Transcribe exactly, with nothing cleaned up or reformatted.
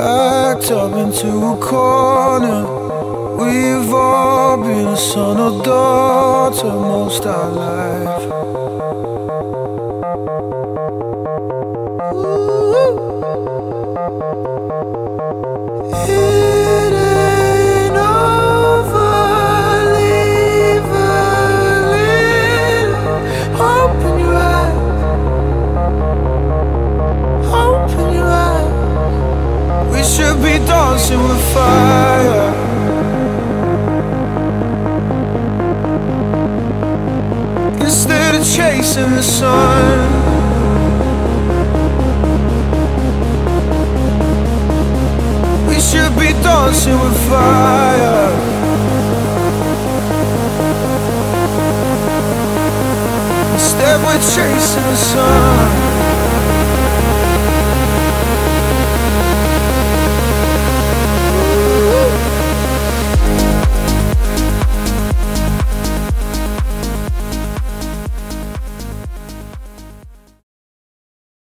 backed up into a corner. We've all been a son or daughter most our life. Ooh. It ain't over, leave a little. Open your eyes, open your eyes. We should be dancing with fire. Instead of chasing the sun. We should be dancing with fire. Instead we're chasing the sun.